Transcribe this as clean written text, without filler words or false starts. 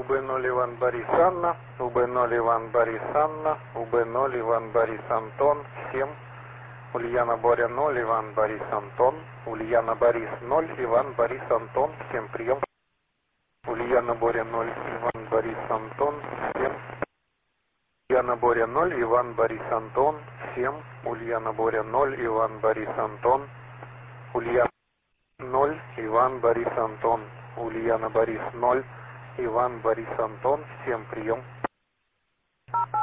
УБ0 Иван Борис Анна, УБ0 Иван Борис Анна, УБ0 Иван Борис Антон, всем. Ульяна Боря 0, Иван Борис Антон, Ульяна Борис 0, Иван Борис Антон, всем прием. Ульяна Боря 0, Иван Борис Антон, всем. Ульяна Боря 0, Иван Борис Антон, всем. Ульяна Боря 0, Иван Борис Антон, Ульяна 0, Иван Борис Антон, Ульяна Борис 0, Иван Борис Антон, всем прием.